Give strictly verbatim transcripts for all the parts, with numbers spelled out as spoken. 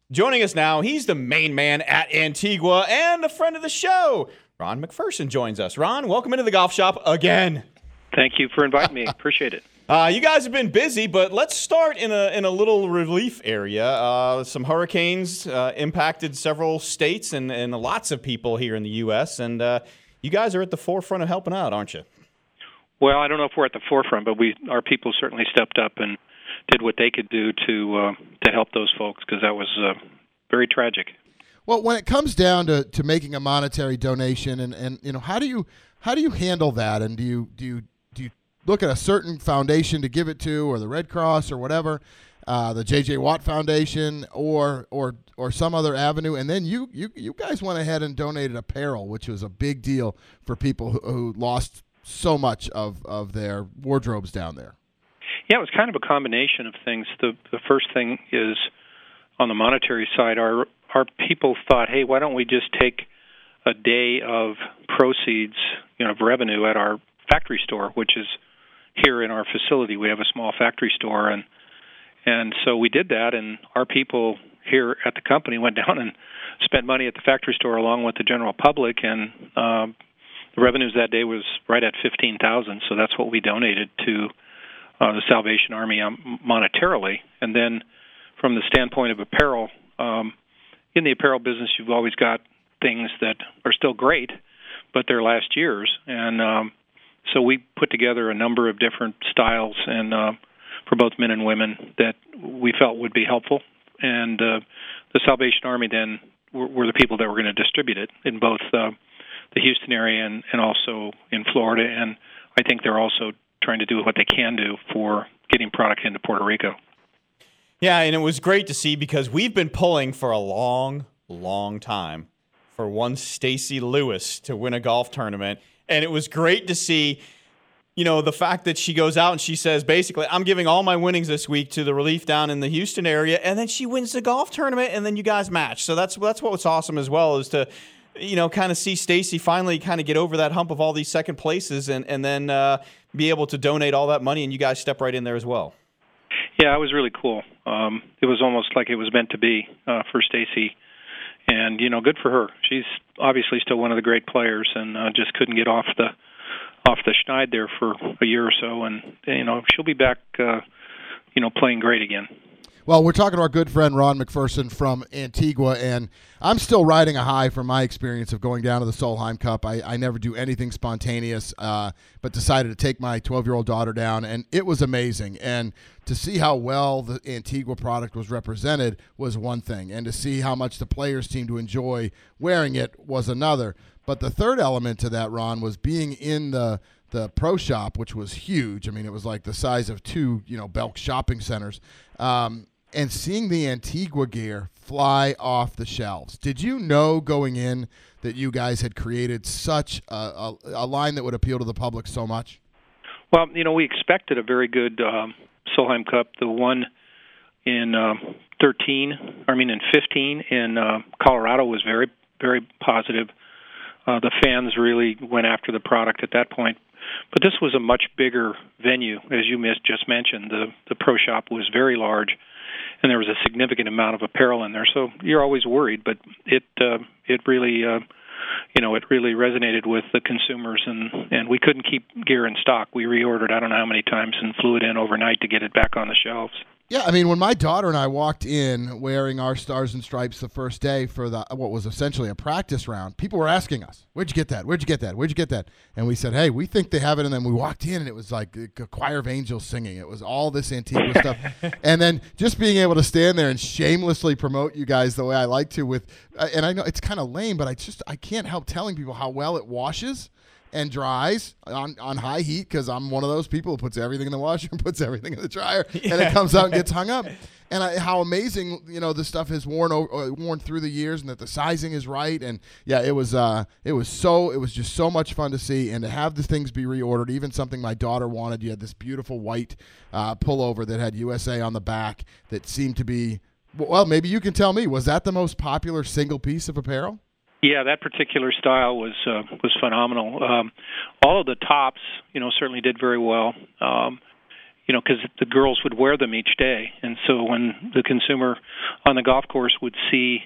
Joining us now, he's the main man at Antigua and a friend of the show. Ron McPherson joins us. Ron, welcome into the golf shop again. Thank you for inviting me. Appreciate it. Uh, you guys have been busy, but let's start in a in a little relief area. Uh, some hurricanes uh, impacted several states and, and lots of people here in the U S, and uh, you guys are at the forefront of helping out, aren't you? Well, I don't know if we're at the forefront, but we our people certainly stepped up and did what they could do to uh, to help those folks, because that was uh, very tragic. Well, when it comes down to, to making a monetary donation, and, and you know, how do you how do you handle that? And do you do you do you look at a certain foundation to give it to, or the Red Cross, or whatever, uh, the J J Watt Foundation, or or or some other avenue? And then you you you guys went ahead and donated apparel, which was a big deal for people who, who lost so much of, of their wardrobes down there. Yeah, it was kind of a combination of things. The the first thing is, on the monetary side, our our people thought, hey, why don't we just take a day of proceeds, you know, of revenue at our factory store, which is here in our facility. We have a small factory store, and and so we did that, and our people here at the company went down and spent money at the factory store along with the general public, and um, the revenues that day was right at fifteen thousand dollars, so that's what we donated to uh, the Salvation Army um, monetarily. And then from the standpoint of apparel, um, in the apparel business, you've always got things that are still great, but they're last year's. And um, so we put together a number of different styles and uh, for both men and women that we felt would be helpful. And uh, the Salvation Army then were, were the people that were going to distribute it in both uh, the Houston area and, and also in Florida. And I think they're also trying to do what they can do for getting product into Puerto Rico. Yeah, and it was great to see, because we've been pulling for a long, long time for one Stacy Lewis to win a golf tournament. And it was great to see, you know, the fact that she goes out and she says, basically, I'm giving all my winnings this week to the relief down in the Houston area, and then she wins the golf tournament, and then you guys match. So that's that's what was awesome as well, is to, you know, kind of see Stacy finally kind of get over that hump of all these second places, and, and then uh, be able to donate all that money, and you guys step right in there as well. Yeah, it was really cool. Um, it was almost like it was meant to be uh, for Stacy, and you know, good for her. She's obviously still one of the great players, and uh, just couldn't get off the off the schneid there for a year or so, and you know, she'll be back, uh, you know, playing great again. Well, we're talking to our good friend Ron McPherson from Antigua, and I'm still riding a high from my experience of going down to the Solheim Cup. I, I never do anything spontaneous, uh, but decided to take my twelve-year-old daughter down, and it was amazing. And to see how well the Antigua product was represented was one thing, and to see how much the players seemed to enjoy wearing it was another. But the third element to that, Ron, was being in the the pro shop, which was huge. I mean, it was like the size of two, you know, Belk shopping centers. Um, and seeing the Antigua gear fly off the shelves. Did you know going in that you guys had created such a, a, a line that would appeal to the public so much? Well, you know, we expected a very good um, Solheim Cup. The one in uh, thirteen, I mean in fifteen in uh, Colorado was very, very positive. Uh, the fans really went after the product at that point. But this was a much bigger venue, as you just mentioned. The the pro shop was very large, and there was a significant amount of apparel in there. So you're always worried, but it uh, it really uh, you know it really resonated with the consumers, and, and we couldn't keep gear in stock. We reordered I don't know how many times and flew it in overnight to get it back on the shelves. Yeah, I mean, when my daughter and I walked in wearing our Stars and Stripes the first day for the what was essentially a practice round, people were asking us, where'd you get that? Where'd you get that? Where'd you get that? And we said, hey, we think they have it. And then we walked in, and it was like a choir of angels singing. It was all this Antigua stuff. And then just being able to stand there and shamelessly promote you guys the way I like to with uh, – and I know it's kind of lame, but I just I can't help telling people how well it washes and dries on, on high heat, because I'm one of those people who puts everything in the washer and puts everything in the dryer, yeah. and it comes out and gets hung up. And I, how amazing, you know, this stuff has worn over, worn through the years, and that the sizing is right. And yeah, it was uh, it was so it was just so much fun to see, and to have the things be reordered. Even something my daughter wanted. You had this beautiful white uh, pullover that had U S A on the back that seemed to be, well, maybe you can tell me, was that the most popular single piece of apparel? Yeah, that particular style was uh, was phenomenal. Um, all of the tops, you know, certainly did very well. Um, you know, because the girls would wear them each day. And so when the consumer on the golf course would see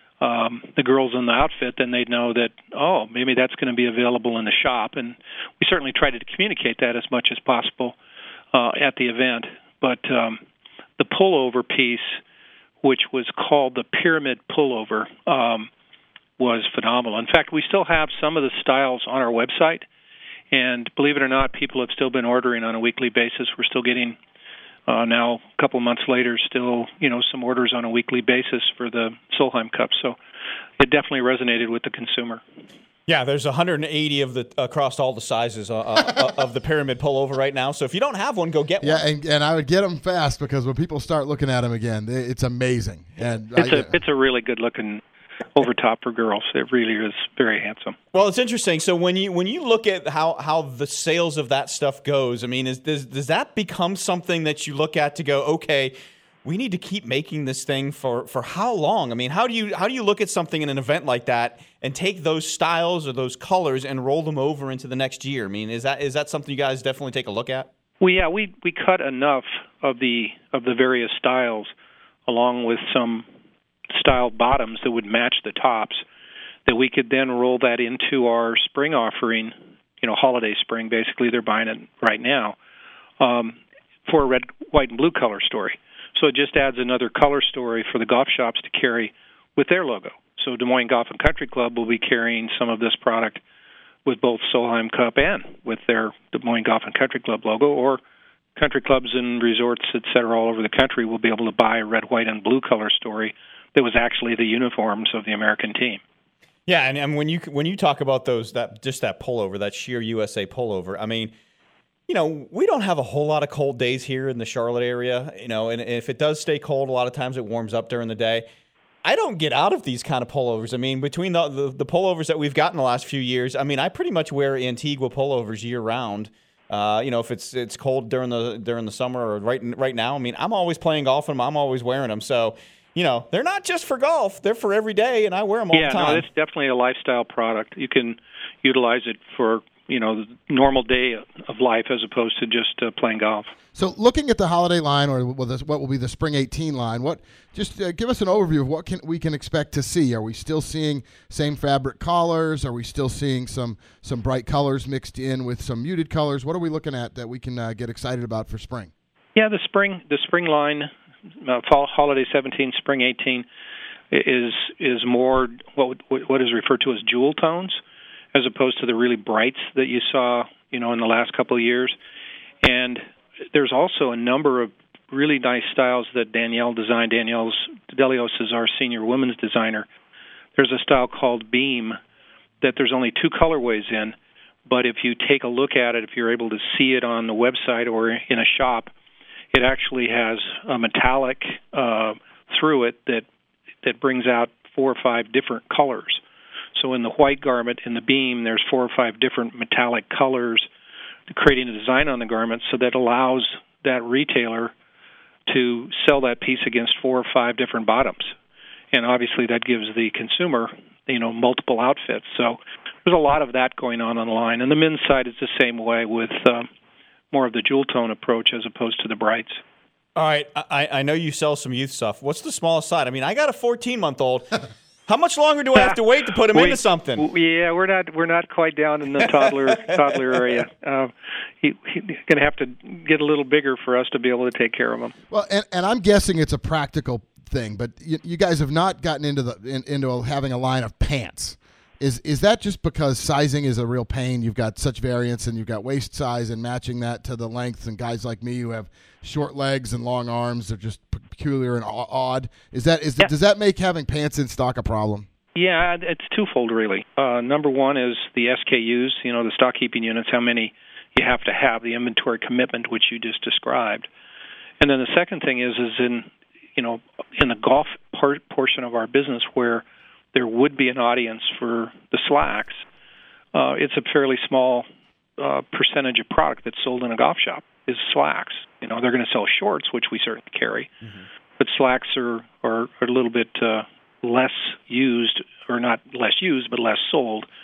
um, the girls in the outfit, then they'd know that, oh, maybe that's going to be available in the shop. And we certainly tried to communicate that as much as possible uh, at the event. But um, the pullover piece, which was called the Pyramid Pullover, um, was phenomenal. In fact, we still have some of the styles on our website. And believe it or not, people have still been ordering on a weekly basis. We're still getting, uh, now a couple of months later, still, you know, some orders on a weekly basis for the Solheim Cup. So it definitely resonated with the consumer. Yeah, there's one hundred eighty of the across all the sizes uh, uh, of the Pyramid Pullover right now. So if you don't have one, go get one. Yeah, and, and I would get them fast because when people start looking at them again, it's amazing. And it's I, a it's a really good looking over top for girls. It really is very handsome. Well, it's interesting. So when you when you look at how, how the sales of that stuff goes, I mean, is does does that become something that you look at to go, okay, we need to keep making this thing for, for how long? I mean, how do you how do you look at something in an event like that and take those styles or those colors and roll them over into the next year? I mean, is that is that something you guys definitely take a look at? Well, yeah, we we cut enough of the of the various styles along with some style bottoms that would match the tops, that we could then roll that into our spring offering, you know, holiday spring. Basically, they're buying it right now um, for a red, white, and blue color story. So it just adds another color story for the golf shops to carry with their logo. So Des Moines Golf and Country Club will be carrying some of this product with both Solheim Cup and with their Des Moines Golf and Country Club logo, or country clubs and resorts, et cetera, all over the country will be able to buy a red, white, and blue color story that was actually the uniforms of the American team. Yeah, and, and when you when you talk about those that just that pullover, that sheer U S A pullover, I mean, you know, we don't have a whole lot of cold days here in the Charlotte area, you know, and if it does stay cold, a lot of times it warms up during the day. I don't get out of these kind of pullovers. I mean, between the, the the pullovers that we've gotten the last few years, I mean, I pretty much wear Antigua pullovers year round. Uh, you know, if it's it's cold during the during the summer or right right now, I mean, I'm always playing golf and I'm always wearing them. So, you know, they're not just for golf; they're for every day, and I wear them all yeah, the time. Yeah, no, it's definitely a lifestyle product. You can utilize it for, you know, the normal day of life as opposed to just uh, playing golf. So, looking at the holiday line, or what will be the Spring eighteen line, what just uh, give us an overview of what can we can expect to see. Are we still seeing same fabric collars? Are we still seeing some some bright colors mixed in with some muted colors? What are we looking at that we can uh, get excited about for spring? Yeah, the spring the spring line. Uh, fall holiday seventeen, spring eighteen is is more what what is referred to as jewel tones, as opposed to the really brights that you saw, you know, in the last couple of years. And there's also a number of really nice styles that Danielle designed. Danielle Delios is our senior women's designer. There's a style called Beam that there's only two colorways in, but if you take a look at it, if you're able to see it on the website or in a shop, it actually has a metallic uh, through it that that brings out four or five different colors. So in the white garment, in the Beam, there's four or five different metallic colors, creating a design on the garment so that allows that retailer to sell that piece against four or five different bottoms. And obviously that gives the consumer, you know, multiple outfits. So there's a lot of that going on on the line. And the men's side is the same way with uh, more of the jewel tone approach as opposed to the brights. All right, I, I know you sell some youth stuff. What's the smallest side? I mean, I got a fourteen-month-old. How much longer do I have to wait to put him we, into something? Yeah, we're not we're not quite down in the toddler toddler area. Uh, he, he's going to have to get a little bigger for us to be able to take care of him. Well, and, and I'm guessing it's a practical thing, but you, you guys have not gotten into the in, into having a line of pants. Is is that just because sizing is a real pain? You've got such variance, and you've got waist size and matching that to the lengths, and guys like me who have short legs and long arms are just peculiar and odd. Is that is yeah. does that make having pants in stock a problem? Yeah, it's twofold really. Uh, number one is the S K Us, you know, the stock keeping units, how many you have to have, the inventory commitment which you just described. And then the second thing is is in you know in the golf part portion of our business where there would be an audience for the slacks, uh, it's a fairly small uh, percentage of product that's sold in a golf shop is slacks. You know, they're going to sell shorts, which we certainly carry, mm-hmm. but slacks are, are, are a little bit uh, less used, or not less used, but less sold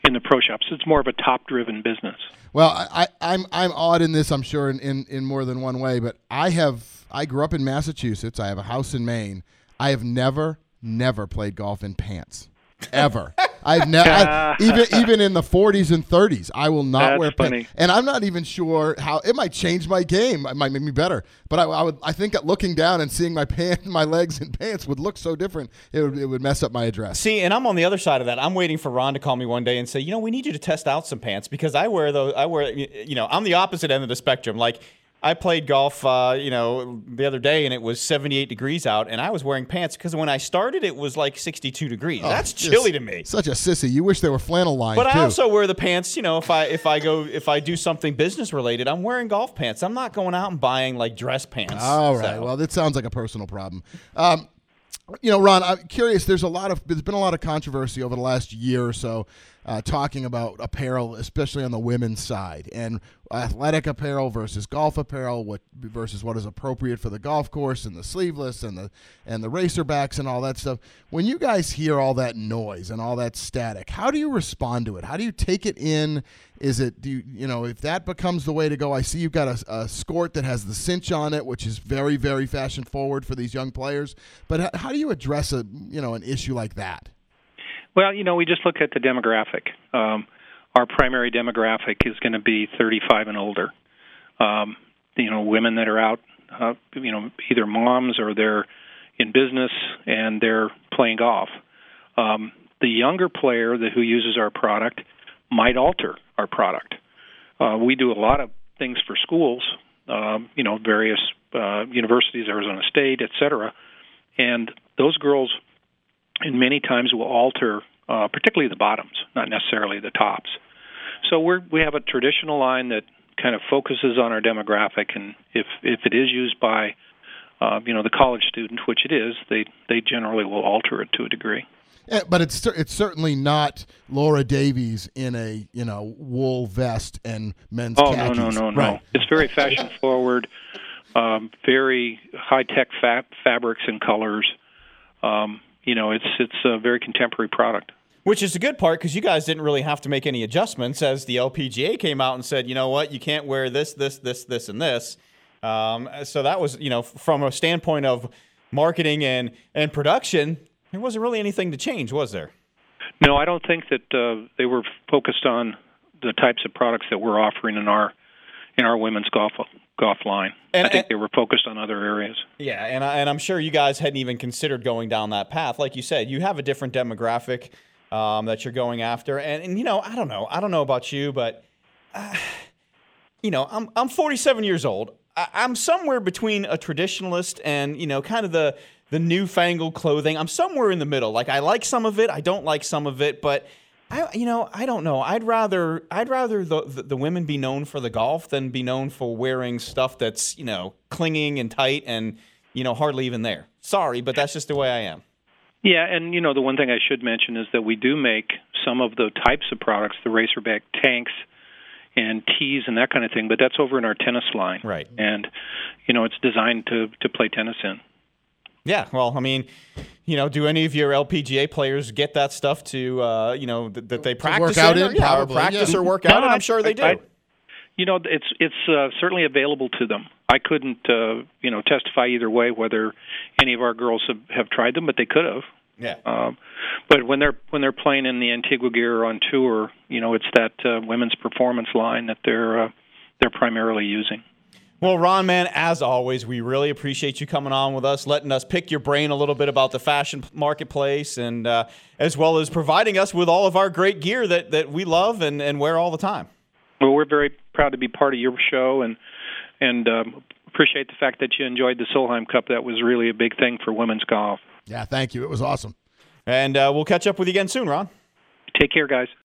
in the pro shops. It's more of a top-driven business. Well, I, I, I'm I'm odd in this, I'm sure, in, in, in more than one way. But I have I grew up in Massachusetts. I have a house in Maine. I have never, never played golf in pants, ever. I've never even even in the forties and thirties. I will not That's wear pants, funny. and I'm not even sure how it might change my game. It might make me better, but I, I would I think that looking down and seeing my pant, my legs in pants would look so different. It would it would mess up my address. See, and I'm on the other side of that. I'm waiting for Ron to call me one day and say, you know, we need you to test out some pants because I wear those. I wear, you know, I'm the opposite end of the spectrum. Like, I played golf, uh, you know, the other day, and it was seventy-eight degrees out, and I was wearing pants because when I started, it was like sixty-two degrees. Oh, That's just chilly to me. Such a sissy. You wish they were flannel lined. But too. I also wear the pants, you know, if I if I go if I do something business related, I'm wearing golf pants. I'm not going out and buying like dress pants. All right. So. Well, that sounds like a personal problem. Um, you know, Ron, I'm curious. There's a lot of there's been a lot of controversy over the last year or so uh, talking about apparel, especially on the women's side, and athletic apparel versus golf apparel, what versus what is appropriate for the golf course, and the sleeveless and the and the racerbacks and all that stuff. When you guys hear all that noise and all that static, how do you respond to it? How do you take it in? Is it do you you know if that becomes the way to go? I see you've got a, a skort that has the cinch on it, which is very very fashion forward for these young players. But how, how do you address a you know an issue like that? Well, you know, we just look at the demographic. Um, our primary demographic is going to be thirty-five and older. Um, you know, women that are out, uh, you know, either moms or they're in business and they're playing golf. Um, the younger player that, who uses our product might alter our product. Uh, we do a lot of things for schools, um, you know, various uh, universities, Arizona State, et cetera. And those girls, and many times, will alter, uh, particularly the bottoms, not necessarily the tops. So we're, we have a traditional line that kind of focuses on our demographic, and if if it is used by, uh, you know, the college student, which it is, they they generally will alter it to a degree. Yeah, but it's it's certainly not Laura Davies in a you know wool vest and men's oh, khakis. no, no, no, no. Right. It's very fashion forward, um, very high tech fa- fabrics and colors. Um, you know, it's it's a very contemporary product. Which is the good part because you guys didn't really have to make any adjustments as the L P G A came out and said, you know what, you can't wear this, this, this, this, and this. Um, so that was, you know, from a standpoint of marketing and, and production, there wasn't really anything to change, was there? No, I don't think that uh, they were focused on the types of products that we're offering in our in our women's golf golf line. And, I think and, they were focused on other areas. Yeah, and I, and I'm sure you guys hadn't even considered going down that path. Like you said, you have a different demographic um, that you're going after, and, and you know, I don't know, I don't know about you, but uh, you know, I'm I'm forty-seven years old. I, I'm somewhere between a traditionalist and you know, kind of the the newfangled clothing. I'm somewhere in the middle. Like I like some of it, I don't like some of it, but I, you know, I don't know. I'd rather I'd rather the, the the women be known for the golf than be known for wearing stuff that's you know clinging and tight and you know hardly even there. Sorry, but that's just the way I am. Yeah, and you know the one thing I should mention is that we do make some of the types of products, the racerback tanks and tees and that kind of thing, but that's over in our tennis line. Right. And you know it's designed to to play tennis in. Yeah, well, I mean, you know, do any of your L P G A players get that stuff to, uh, you know, th- that they practice work out in, in? or, yeah, or Probably, practice yeah. or work No, out? And I- I'm sure they do. I- I- You know, it's it's uh, certainly available to them. I couldn't, uh, you know, testify either way whether any of our girls have, have tried them, but they could have. yeah. Um, but when they're when they're playing in the Antigua gear or on tour, you know, it's that uh, women's performance line that they're uh, they're primarily using. Well, Ron, man, as always, we really appreciate you coming on with us, letting us pick your brain a little bit about the fashion marketplace, and uh, as well as providing us with all of our great gear that, that we love and, and wear all the time. Well, we're very proud to be part of your show, and and um, appreciate the fact that you enjoyed the Solheim Cup. That was really a big thing for women's golf. Yeah, thank you. It was awesome. And uh, we'll catch up with you again soon, Ron. Take care, guys.